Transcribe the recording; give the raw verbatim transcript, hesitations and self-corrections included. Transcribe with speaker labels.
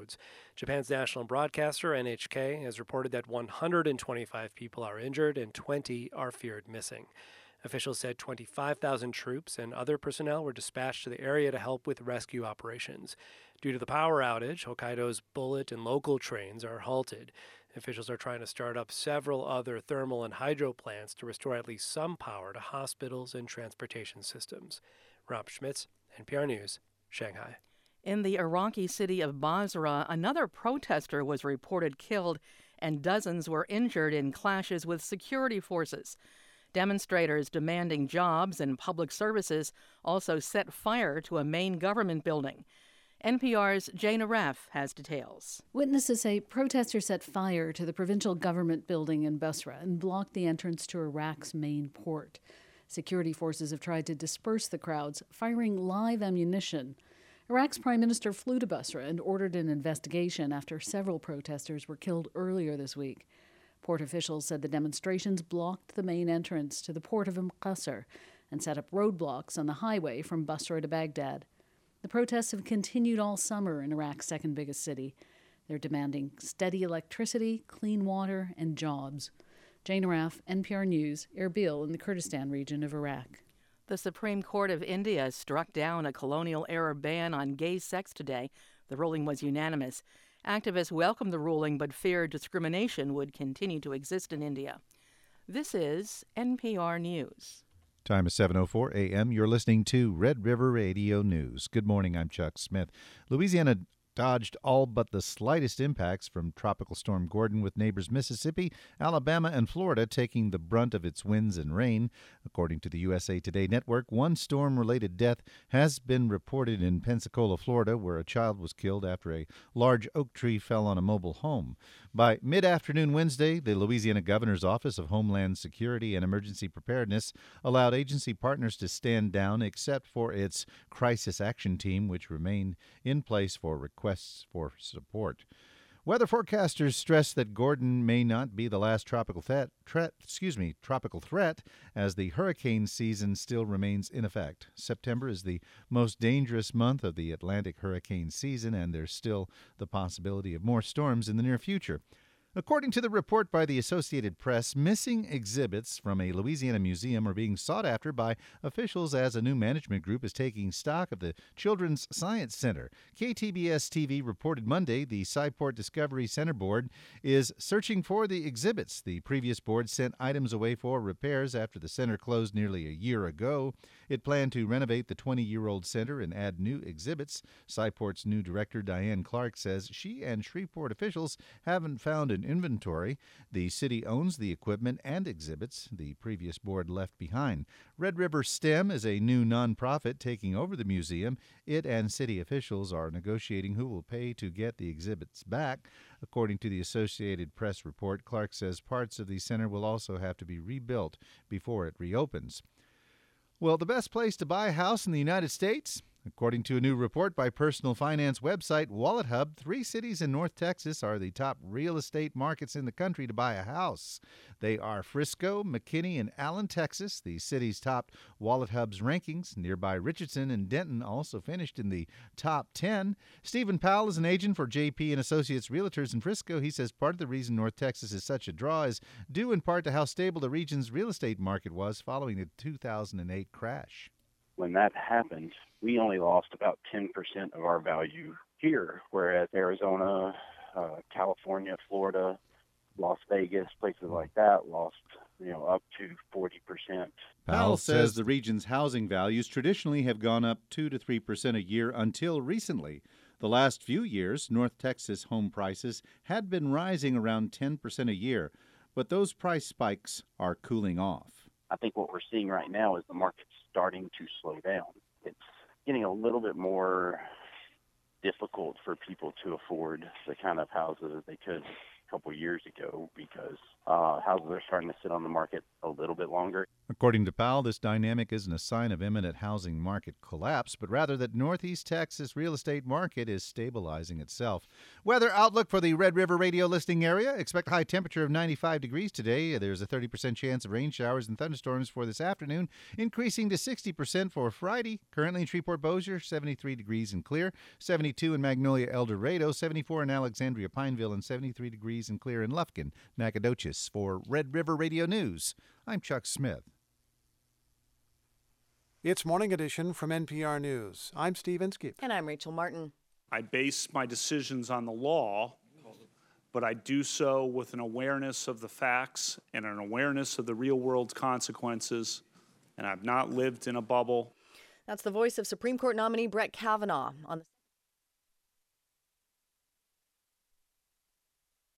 Speaker 1: roads. Japan's national broadcaster, N H K, has reported that one hundred twenty-five people are injured and twenty are feared missing. Officials said twenty-five thousand troops and other personnel were dispatched to the area to help with rescue operations. Due to the power outage, Hokkaido's bullet and local trains are halted. Officials are trying to start up several other thermal and hydro plants to restore at least some power to hospitals and transportation systems. Rob Schmitz, N P R News, Shanghai.
Speaker 2: In the Iraqi city of Basra, another protester was reported killed and dozens were injured in clashes with security forces. Demonstrators demanding jobs and public services also set fire to a main government building. N P R's Jane Aref has details.
Speaker 3: Witnesses say protesters set fire to the provincial government building in Basra and blocked the entrance to Iraq's main port. Security forces have tried to disperse the crowds, firing live ammunition. Iraq's prime minister flew to Basra and ordered an investigation after several protesters were killed earlier this week. Port officials said the demonstrations blocked the main entrance to the port of Umm Qasr and set up roadblocks on the highway from Basra to Baghdad. The protests have continued all summer in Iraq's second biggest city. They're demanding steady electricity, clean water, and jobs. Jane Araf, N P R News, Erbil in the Kurdistan region of Iraq.
Speaker 2: The Supreme Court of India struck down a colonial-era ban on gay sex today. The ruling was unanimous. Activists welcomed the ruling but feared discrimination would continue to exist in India. This is N P R News.
Speaker 4: Time is seven oh four a.m. You're listening to Red River Radio News. Good morning, I'm Chuck Smith. Louisiana dodged all but the slightest impacts from Tropical Storm Gordon, with neighbors Mississippi, Alabama, and Florida taking the brunt of its winds and rain. According to the U S A Today network, one storm-related death has been reported in Pensacola, Florida, where a child was killed after a large oak tree fell on a mobile home. By mid-afternoon Wednesday, the Louisiana Governor's Office of Homeland Security and Emergency Preparedness allowed agency partners to stand down except for its Crisis Action Team, which remained in place for requests for support. Weather forecasters stress that Gordon may not be the last tropical threat, threat, excuse me, tropical threat, as the hurricane season still remains in effect. September is the most dangerous month of the Atlantic hurricane season, and there's still the possibility of more storms in the near future. According to the report by the Associated Press, missing exhibits from a Louisiana museum are being sought after by officials as a new management group is taking stock of the Children's Science Center. K T B S T V reported Monday the Sci-Port Discovery Center board is searching for the exhibits. The previous board sent items away for repairs after the center closed nearly a year ago. It planned to renovate the twenty-year-old center and add new exhibits. Sci-Port's new director, Diane Clark, says she and Shreveport officials haven't found an inventory. The city owns the equipment and exhibits the previous board left behind. Red River STEM is a new nonprofit taking over the museum. It and city officials are negotiating who will pay to get the exhibits back. According to the Associated Press report, Clark says parts of the center will also have to be rebuilt before it reopens. Well, the best place to buy a house in the United States? According to a new report by personal finance website WalletHub, three cities in North Texas are the top real estate markets in the country to buy a house. They are Frisco, McKinney, and Allen, Texas. The cities topped WalletHub's rankings. Nearby Richardson and Denton also finished in the top ten. Stephen Powell is an agent for J P and Associates Realtors in Frisco. He says part of the reason North Texas is such a draw is due in part to how stable the region's real estate market was following the two thousand eight crash.
Speaker 5: When that happened, we only lost about ten percent of our value here, whereas Arizona, uh, California, Florida, Las Vegas, places like that lost, you know, up to forty percent.
Speaker 4: Powell says the region's housing values traditionally have gone up two to three percent a year until recently. The last few years, North Texas home prices had been rising around ten percent a year, but those price spikes are cooling off.
Speaker 5: I think what we're seeing right now is the market's starting to slow down. It's getting a little bit more difficult for people to afford the kind of houses that they could a couple years ago because uh, houses are starting to sit on the market a little bit longer.
Speaker 4: According to Powell, this dynamic isn't a sign of imminent housing market collapse, but rather that Northeast Texas real estate market is stabilizing itself. Weather outlook for the Red River radio listening area. Expect a high temperature of ninety-five degrees today. There's a thirty percent chance of rain showers and thunderstorms for this afternoon, increasing to sixty percent for Friday. Currently in Shreveport-Bossier, seventy-three degrees and clear, seventy-two in Magnolia, El Dorado, seventy-four in Alexandria, Pineville, and seventy-three degrees and clear in Lufkin, Nacogdoches. For Red River Radio News, I'm Chuck Smith.
Speaker 6: It's Morning Edition from N P R News. I'm Steve Inskeep.
Speaker 7: And I'm Rachel Martin.
Speaker 8: I base my decisions on the law, but I do so with an awareness of the facts and an awareness of the real-world consequences, and I've not lived in a bubble.
Speaker 7: That's the voice of Supreme Court nominee Brett Kavanaugh on the